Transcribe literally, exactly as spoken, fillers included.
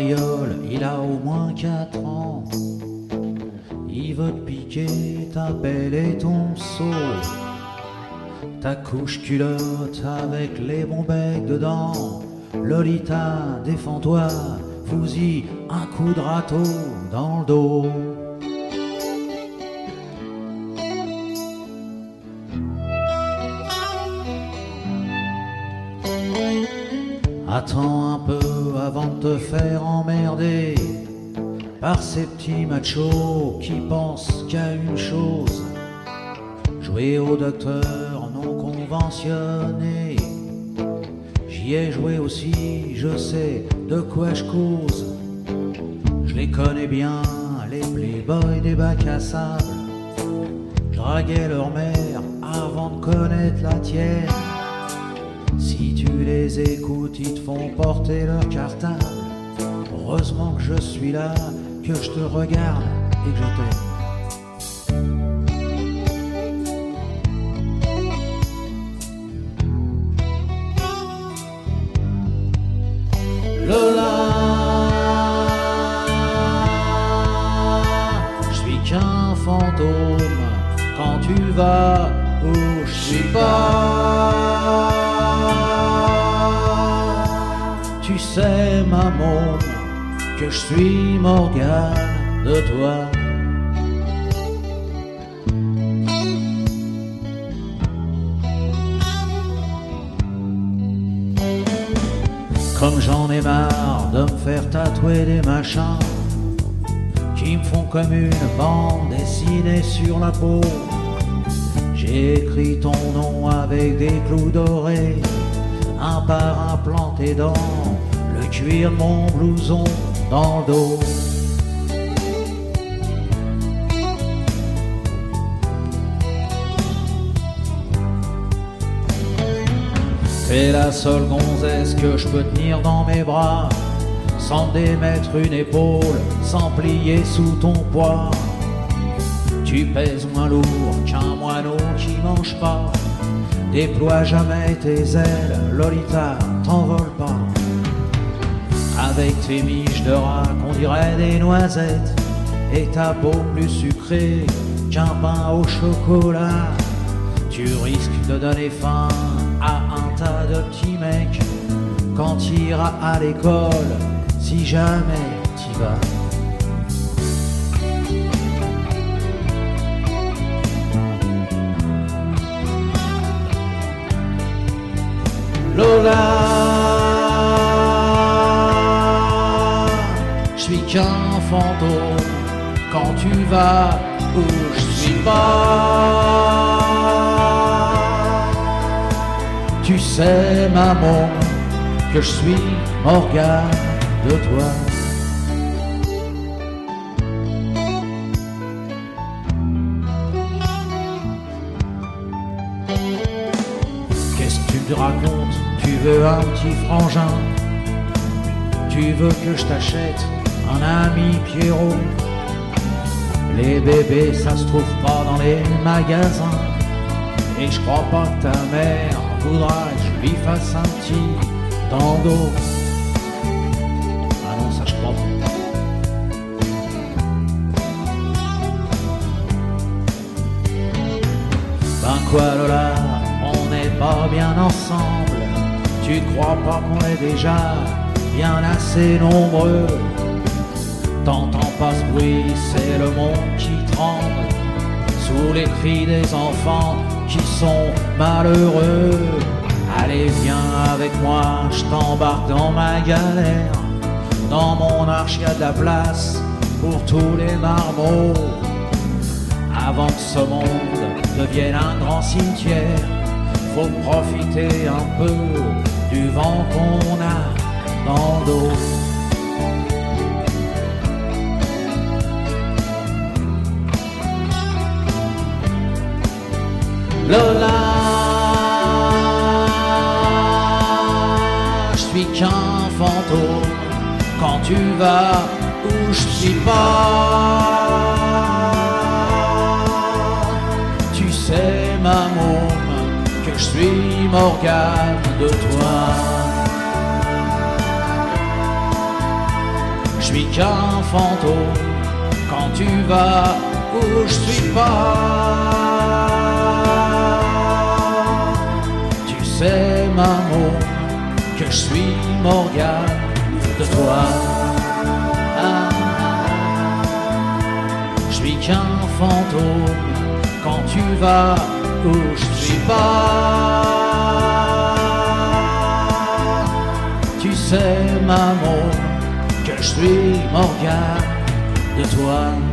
mariole, il a au moins quatre ans. Il veut te piquer ta pelle et ton seau, ta couche culotte avec les bons becs dedans. Lolita, défends-toi, fous-y un coup de râteau dans le dos. Attends un peu avant de te faire emmerder par ces petits machos qui pensent qu'à une chose: jouer au docteur non conventionné. J'y ai joué aussi, je sais de quoi je cause. Je les connais bien, les playboys des bacs à sable. Je draguais leur mère avant de connaître la tienne. Si tu les écoutes, ils te font porter leur cartable. Heureusement que je suis là, que je te regarde et que je t'aime. Lola, je suis qu'un fantôme quand tu vas où je suis pas. Tu sais, ma môme, que je suis Morgane de toi. Comme j'en ai marre de me faire tatouer des machins qui me font comme une bande dessinée sur la peau. J'ai écrit ton nom avec des clous dorés, un par un planté dans le cuir de mon blouson dans le dos. T'es la seule gonzesse que je peux tenir dans mes bras, sans démettre une épaule, sans plier sous ton poids. Tu pèses moins lourd qu'un moineau qui mange pas. Déploie jamais tes ailes, Lolita, t'envole pas. Avec tes miches de rack, on dirait des noisettes, et ta peau plus sucrée qu'un pain au chocolat. Tu risques de donner faim à un tas de petits mecs quand t'iras à l'école, si jamais t'y vas. Lola, je suis qu'un fantôme quand tu vas où je suis pas. Tu sais, maman, que je suis Morgane de toi. Qu'est-ce que tu me racontes? Tu veux un petit frangin? Tu veux que je t'achète un ami Pierrot? Les bébés, ça se trouve pas dans les magasins, et je crois pas que ta mère voudra que je lui fasse un petit dans le dos. Ah non, ça je crois pas. Ben quoi Lola, on n'est pas bien ensemble. Tu crois pas qu'on est déjà bien assez nombreux? T'entends pas ce bruit, c'est le monde qui tremble sous les cris des enfants qui sont malheureux. Allez viens avec moi, je t'embarque dans ma galère. Dans mon arche y'a de la place pour tous les marmots. Avant que ce monde devienne un grand cimetière, faut profiter un peu du vent qu'on a dans le dos. Lola, je suis qu'un fantôme quand tu vas où je suis pas. Tu sais, ma môme, que je suis Morgane de toi. Je suis qu'un fantôme quand tu vas où je suis pas. Tu sais, maman, que je suis Morgane de toi. Ah, je suis qu'un fantôme quand tu vas où je suis pas. Tu sais, maman, que je suis Morgane de toi.